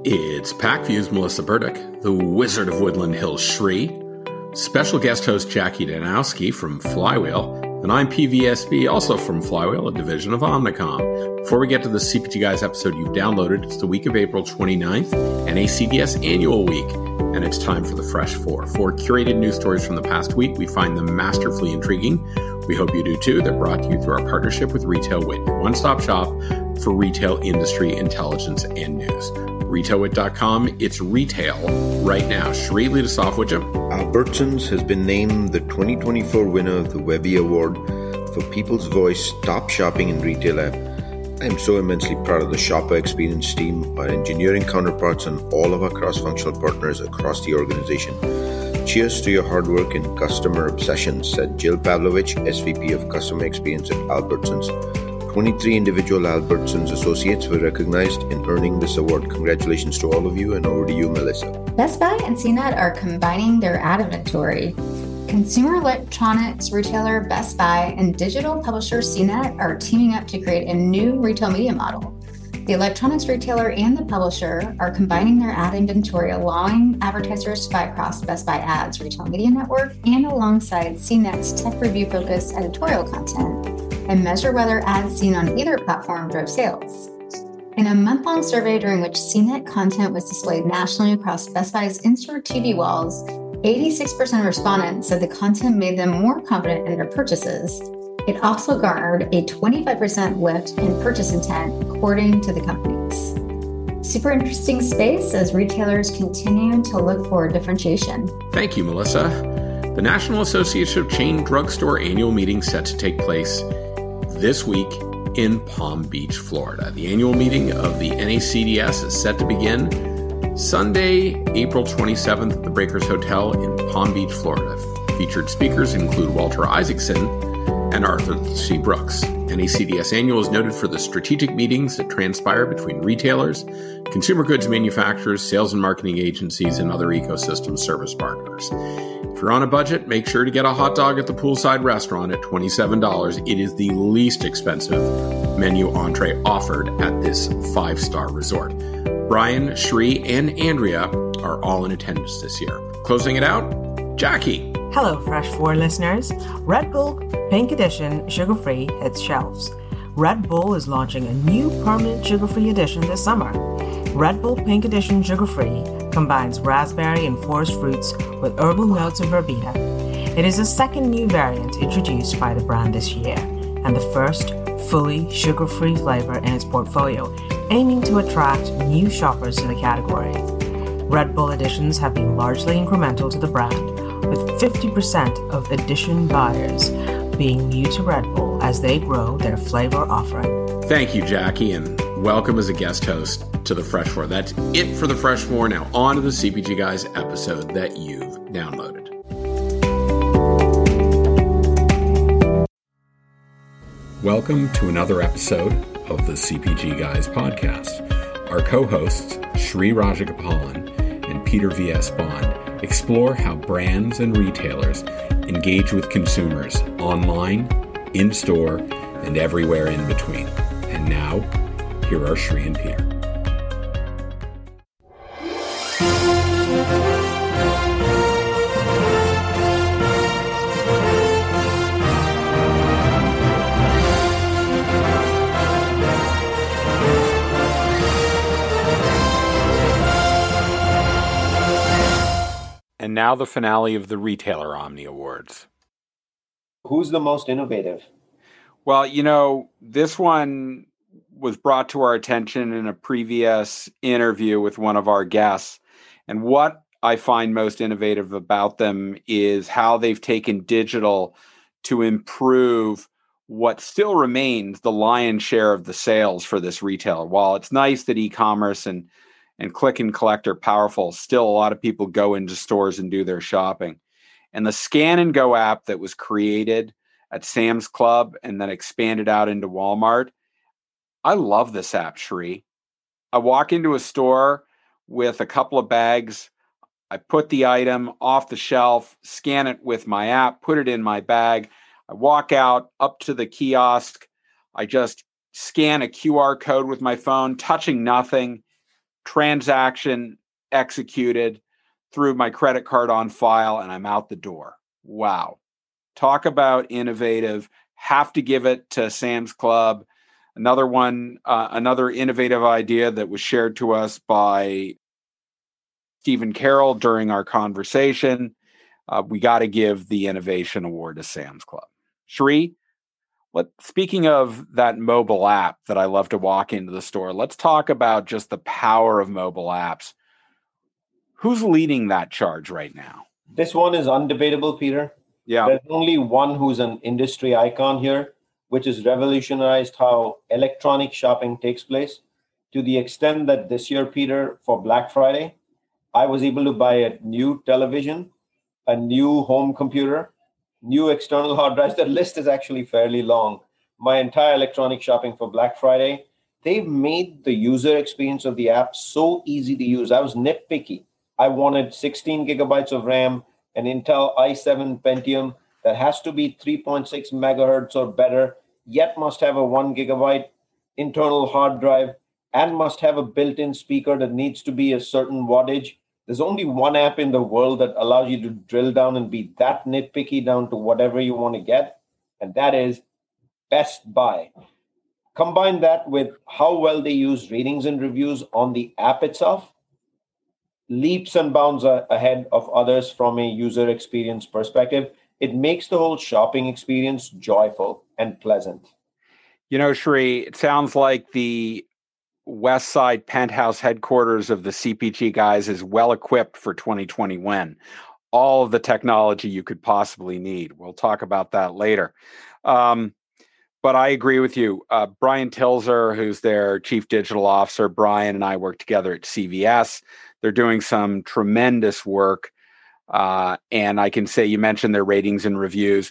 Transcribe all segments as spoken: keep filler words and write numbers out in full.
It's PackView's Melissa Burdick, the Wizard of Woodland Hills Shri, special guest host Jackie Danowski from Flywheel, and I'm P V S B, also from Flywheel, a division of Omnicom. Before we get to the C P G Guys episode you've downloaded, it's the week of April twenty-ninth, N A C D S Annual Week, and it's time for the Fresh Four. Four curated news stories from the past week. We find them masterfully intriguing. We hope you do too. They're brought to you through our partnership with Retailwit, your one-stop shop for retail industry intelligence and news. Retailwit dot com, it's retail right now. Shri, lead us off, would you? Albertsons has been named the twenty twenty-four winner of the Webby Award for People's Voice Top Shopping in Retail app. I am so immensely proud of the shopper experience team, our engineering counterparts, and all of our cross-functional partners across the organization. Cheers to your hard work and customer obsession, said Jill Pavlovich, S V P of Customer Experience at Albertsons. twenty-three individual Albertsons associates were recognized in earning this award. Congratulations to all of you, and over to you, Melissa. Best Buy and C net are combining their ad inventory. Consumer electronics retailer Best Buy and digital publisher C net are teaming up to create a new retail media model. The electronics retailer and the publisher are combining their ad inventory, allowing advertisers to buy across Best Buy Ads retail media network and alongside C net's tech review-focused editorial content, and measure whether ads seen on either platform drove sales. In a month-long survey during which C net content was displayed nationally across Best Buy's in-store T V walls, eighty-six percent of respondents said the content made them more confident in their purchases. It also garnered a twenty-five percent lift in purchase intent, according to the companies. Super interesting space as retailers continue to look for differentiation. Thank you, Melissa. The National Association of Chain Drugstore annual meeting set to take place this week in Palm Beach, Florida. The annual meeting of the N A C D S is set to begin Sunday, April twenty-seventh at the Breakers Hotel in Palm Beach, Florida. Featured speakers include Walter Isaacson and Arthur C. Brooks. N A C D S Annual is noted for the strategic meetings that transpire between retailers, consumer goods manufacturers, sales and marketing agencies, and other ecosystem service partners. If you're on a budget, make sure to get a hot dog at the poolside restaurant at twenty-seven dollars. It is the least expensive menu entree offered at this five-star resort. Brian, Shri, and Andrea are all in attendance this year. Closing it out, Jackie. Hello, Fresh Four listeners. Red Bull Pink Edition Sugar-Free hits shelves. Red Bull is launching a new permanent sugar-free edition this summer. Red Bull Pink Edition Sugar-Free combines raspberry and forest fruits with herbal notes of verbena. It is the second new variant introduced by the brand this year, and the first fully sugar-free flavor in its portfolio, aiming to attract new shoppers to the category. Red Bull editions have been largely incremental to the brand, with fifty percent of edition buyers being new to Red Bull as they grow their flavor offering. Thank you, Jackie, and welcome as a guest host to the Fresh Four. That's it for the Fresh Four. Now on to the C P G Guys episode that you've downloaded. Welcome to another episode of the C P G Guys podcast. Our co-hosts, Shri Rajagopalan and Peter V S. Bond, explore how brands and retailers engage with consumers online, in-store, and everywhere in between. And now, here are Shri and Peter. And now the finale of the Retailer Omni Awards. Who's the most innovative? Well, you know, this one was brought to our attention in a previous interview with one of our guests. And what I find most innovative about them is how they've taken digital to improve what still remains the lion's share of the sales for this retailer. While it's nice that e-commerce and and click and collect are powerful, still a lot of people go into stores and do their shopping. And the Scan and Go app that was created at Sam's Club and then expanded out into Walmart, I love this app, Shri. I walk into a store with a couple of bags, I put the item off the shelf, scan it with my app, put it in my bag, I walk out up to the kiosk, I just scan a Q R code with my phone, touching nothing, transaction executed, threw my credit card on file, and I'm out the door. Wow. Talk about innovative. Have to give it to Sam's Club. Another one, uh, another innovative idea that was shared to us by Stephen Carroll during our conversation. Uh, we got to give the Innovation Award to Sam's Club. Sri, let, speaking of that mobile app that I love to walk into the store, let's talk about just the power of mobile apps. Who's leading that charge right now? This one is undebatable, Peter. Yeah. There's only one who's an industry icon here, which has revolutionized how electronic shopping takes place, to the extent that this year, Peter, for Black Friday, I was able to buy a new television, a new home computer, new external hard drives. The list is actually fairly long. My entire electronic shopping for Black Friday, they've made the user experience of the app so easy to use. I was nitpicky. I wanted sixteen gigabytes of RAM, an Intel i seven Pentium that has to be three point six megahertz or better, yet must have a one gigabyte internal hard drive and must have a built-in speaker that needs to be a certain wattage. There's only one app in the world that allows you to drill down and be that nitpicky down to whatever you want to get, and that is Best Buy. Combine that with how well they use ratings and reviews on the app itself, leaps and bounds ahead of others from a user experience perspective. It makes the whole shopping experience joyful and pleasant. You know, Sri, it sounds like the West Side penthouse headquarters of the C P G guys is well equipped for twenty twenty-one. All of the technology you could possibly need. We'll talk about that later. Um, but I agree with you. Uh, Brian Tilzer, who's their chief digital officer, Brian and I work together at C V S. They're doing some tremendous work. Uh, and I can say, you mentioned their ratings and reviews.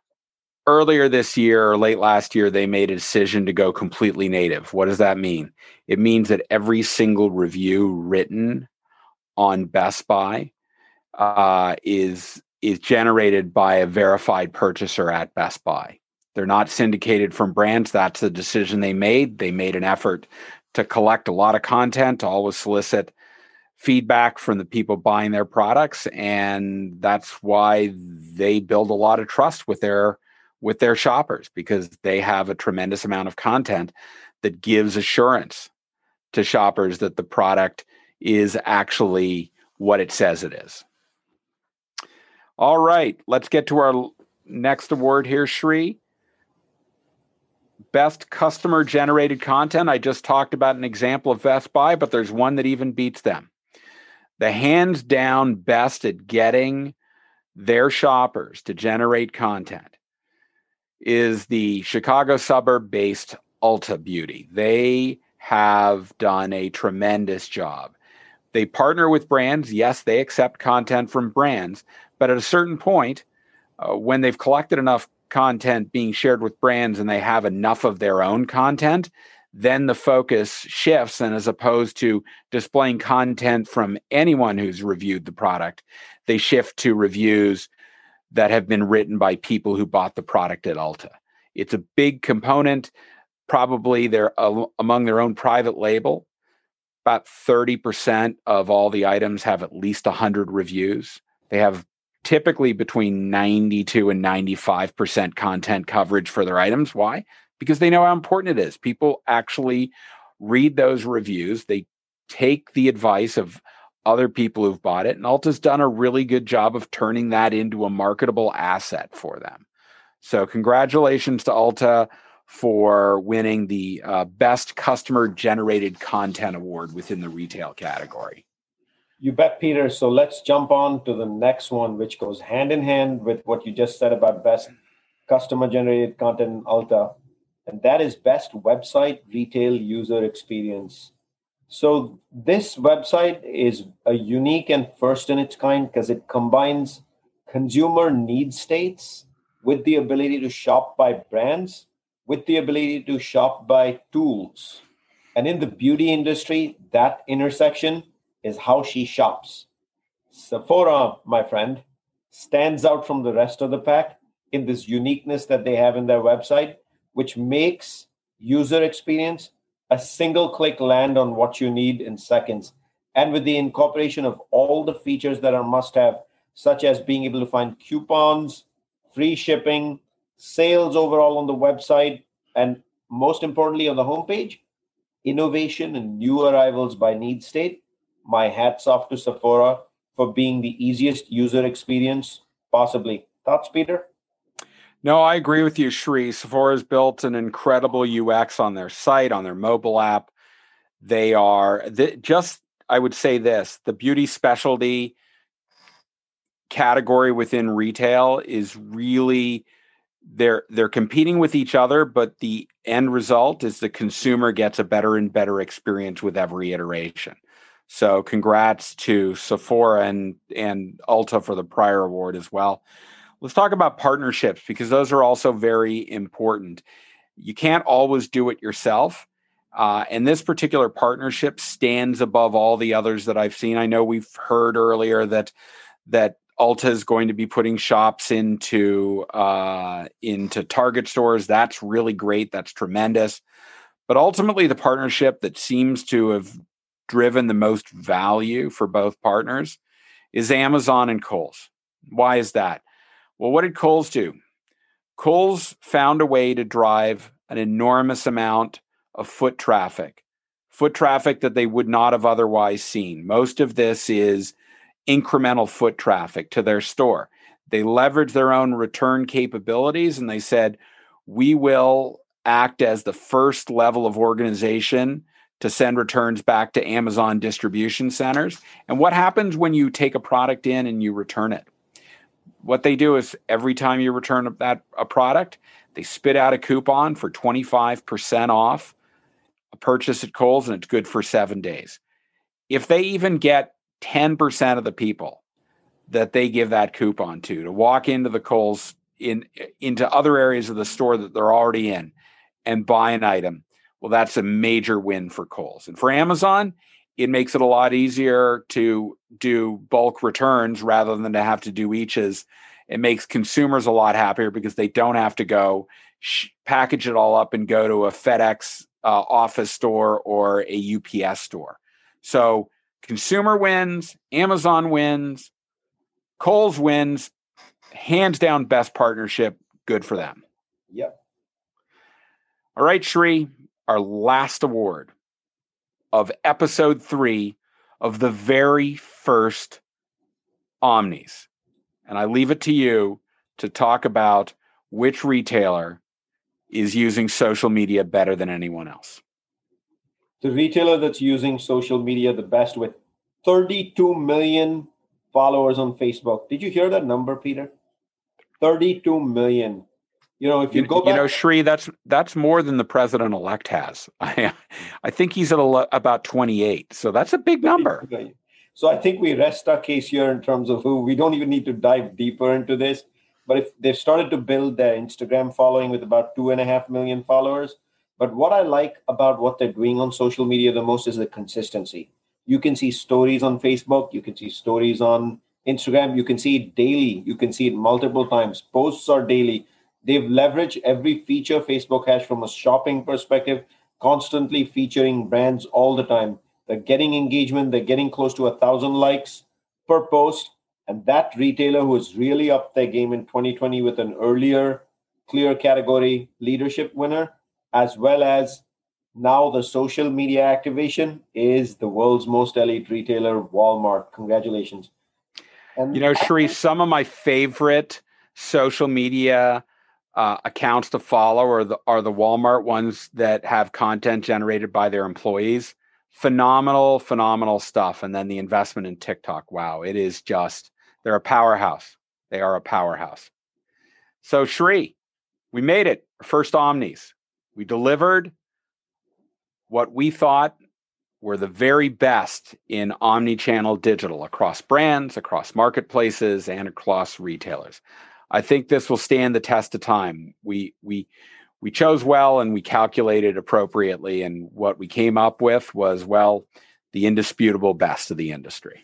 Earlier this year or late last year, they made a decision to go completely native. What does that mean? It means that every single review written on Best Buy uh, is, is generated by a verified purchaser at Best Buy. They're not syndicated from brands. That's the decision they made. They made an effort to collect a lot of content, to always solicit feedback from the people buying their products. And that's why they build a lot of trust with their with their shoppers, because they have a tremendous amount of content that gives assurance to shoppers that the product is actually what it says it is. All right, let's get to our next award here, Sri. Best customer generated content. I just talked about an example of Best Buy, but there's one that even beats them. The hands down best at getting their shoppers to generate content is the Chicago suburb-based Ulta Beauty. They have done a tremendous job. They partner with brands. Yes, they accept content from brands, but at a certain point, uh, when they've collected enough content being shared with brands and they have enough of their own content, then the focus shifts, and as opposed to displaying content from anyone who's reviewed the product, they shift to reviews that have been written by people who bought the product at Ulta. It's a big component. Probably they're uh, among their own private label. About thirty percent of all the items have at least one hundred reviews. They have typically between ninety-two and ninety-five percent content coverage for their items. Why? Because they know how important it is. People actually read those reviews. They take the advice of other people who've bought it. And Ulta's done a really good job of turning that into a marketable asset for them. So congratulations to Ulta for winning the uh, Best Customer Generated Content Award within the retail category. You bet, Peter. So let's jump on to the next one, which goes hand in hand with what you just said about Best Customer Generated Content in Ulta. And that is Best Website Retail User Experience. So this website is a unique and first in its kind because it combines consumer need states with the ability to shop by brands, with the ability to shop by tools. And in the beauty industry, that intersection is how she shops. Sephora, my friend, stands out from the rest of the pack in this uniqueness that they have in their website, which makes user experience a single click land on what you need in seconds. And with the incorporation of all the features that are must have, such as being able to find coupons, free shipping, sales overall on the website, and most importantly on the homepage, innovation and new arrivals by need state. My hats off to Sephora for being the easiest user experience possibly. Thoughts, Peter? No, I agree with you, Shri. Sephora's built an incredible U X on their site, on their mobile app. They are th- just, I would say this, the beauty specialty category within retail is really, they're they're competing with each other, but the end result is the consumer gets a better and better experience with every iteration. So congrats to Sephora and, and Ulta for the prior award as well. Let's talk about partnerships, because those are also very important. You can't always do it yourself. Uh, and this particular partnership stands above all the others that I've seen. I know we've heard earlier that that Ulta is going to be putting shops into uh, into Target stores. That's really great. That's tremendous. But ultimately, the partnership that seems to have driven the most value for both partners is Amazon and Kohl's. Why is that? Well, what did Kohl's do? Kohl's found a way to drive an enormous amount of foot traffic, foot traffic that they would not have otherwise seen. Most of this is incremental foot traffic to their store. They leveraged their own return capabilities, and they said, we will act as the first level of organization to send returns back to Amazon distribution centers. And what happens when you take a product in and you return it? What they do is every time you return that a product, they spit out a coupon for twenty-five percent off a purchase at Kohl's, and it's good for seven days. If they even get ten percent of the people that they give that coupon to, to walk into the Kohl's, in into other areas of the store that they're already in and buy an item, well, that's a major win for Kohl's. And for Amazon, it makes it a lot easier to do bulk returns rather than to have to do eaches. It makes consumers a lot happier because they don't have to go sh- package it all up and go to a FedEx uh, office store or a U P S store. So consumer wins, Amazon wins, Kohl's wins, hands down best partnership, good for them. Yep. All right, Shri, our last award of episode three of the very first Omnis. And I leave it to you to talk about which retailer is using social media better than anyone else. The retailer that's using social media the best, with thirty-two million followers on Facebook. Did you hear that number, Peter? thirty-two million. You know, if you, you go back, you know, Shri, that's that's more than the president-elect has. I, I think he's at a, about twenty-eight. So that's a big number. So I think we rest our case here in terms of who. We don't even need to dive deeper into this. But if they've started to build their Instagram following with about two and a half million followers. But what I like about what they're doing on social media the most is the consistency. You can see stories on Facebook. You can see stories on Instagram. You can see it daily. You can see it multiple times. Posts are daily. They've leveraged every feature Facebook has from a shopping perspective, constantly featuring brands all the time. They're getting engagement. They're getting close to a thousand likes per post. And that retailer who has really upped their game in twenty twenty with an earlier clear category leadership winner, as well as now the social media activation, is the world's most elite retailer, Walmart. Congratulations. And you know, Shri, some of my favorite social media uh, accounts to follow are the, are the Walmart ones that have content generated by their employees. Phenomenal, phenomenal stuff. And then the investment in TikTok. Wow, it is just, they're a powerhouse. They are a powerhouse. So Shri, we made it. First Omnis. We delivered what we thought were the very best in omni-channel digital across brands, across marketplaces, and across retailers. I think this will stand the test of time. We we we chose well and we calculated appropriately, and what we came up with was, well, the indisputable best of the industry.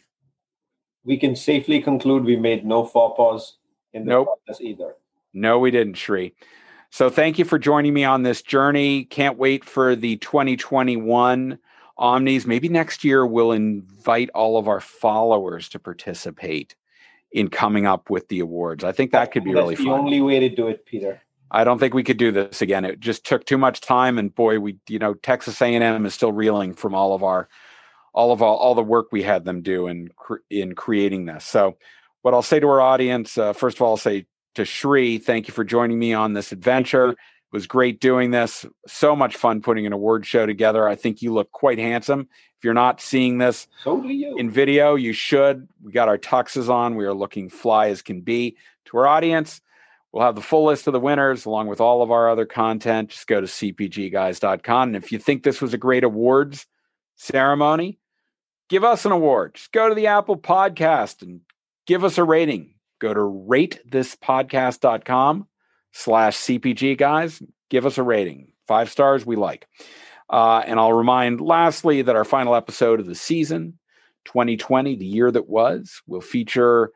We can safely conclude we made no faux pas in the nope. process either. No, we didn't, Shri. So thank you for joining me on this journey. Can't wait for the twenty twenty-one Omnis. Maybe next year we'll invite all of our followers to participate in coming up with the awards. I think that could be That's really the fun. only way to do it, Peter. I don't think we could do this again. It just took too much time, and boy, we, you know, Texas A and M is still reeling from all of our, all of all, all the work we had them do in in creating this. So, what I'll say to our audience, uh, first of all, I'll say to Shri, thank you for joining me on this adventure. It was great doing this. So much fun putting an award show together. I think you look quite handsome. If you're not seeing this so do you. in video, you should. We got our tuxes on. We are looking fly as can be. To our audience, we'll have the full list of the winners along with all of our other content. Just go to c p g guys dot com. And if you think this was a great awards ceremony, give us an award. Just go to the Apple Podcast and give us a rating. Go to rate this podcast dot com slash C P G guys. Give us a rating. Five stars we like. Uh, and I'll remind lastly that our final episode of the season, twenty twenty, the year that was, will feature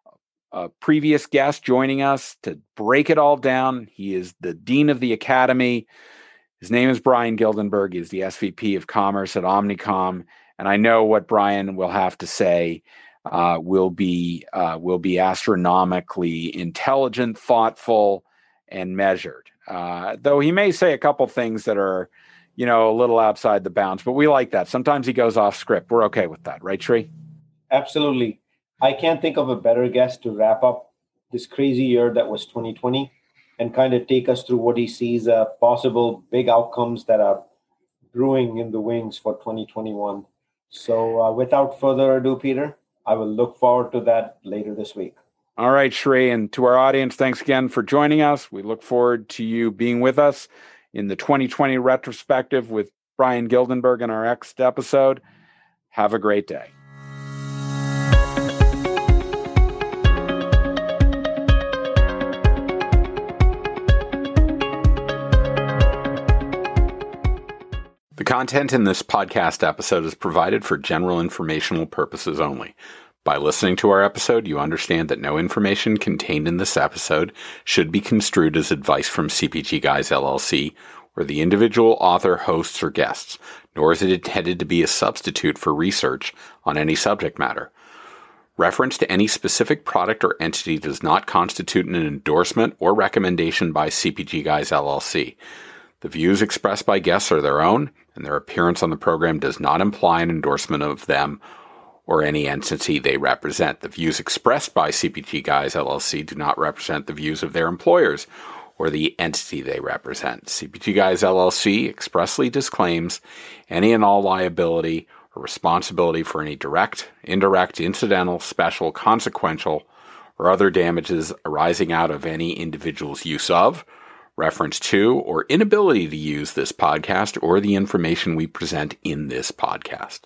a previous guest joining us to break it all down. He is the Dean of the Academy. His name is Brian Gildenberg. He is the S V P of Commerce at Omnicom. And I know what Brian will have to say uh, will be uh, will be astronomically intelligent, thoughtful, and measured. Uh, though he may say a couple things that are, you know, a little outside the bounds, but we like that. Sometimes he goes off script. We're okay with that, right, Shri? Absolutely. I can't think of a better guest to wrap up this crazy year that was twenty twenty and kind of take us through what he sees uh, possible big outcomes that are brewing in the wings for twenty twenty-one. So uh, without further ado, Peter, I will look forward to that later this week. All right, Shri. And to our audience, thanks again for joining us. We look forward to you being with us in the twenty twenty retrospective with Brian Gildenberg in our next episode. Have a great day. The content in this podcast episode is provided for general informational purposes only. By listening to our episode, you understand that no information contained in this episode should be construed as advice from C P G Guys L L C or the individual author, hosts, or guests, nor is it intended to be a substitute for research on any subject matter. Reference to any specific product or entity does not constitute an endorsement or recommendation by C P G Guys L L C. The views expressed by guests are their own, and their appearance on the program does not imply an endorsement of them or any entity they represent. The views expressed by C P G Guys L L C do not represent the views of their employers or the entity they represent. C P G Guys L L C expressly disclaims any and all liability or responsibility for any direct, indirect, incidental, special, consequential, or other damages arising out of any individual's use of, reference to, or inability to use this podcast or the information we present in this podcast.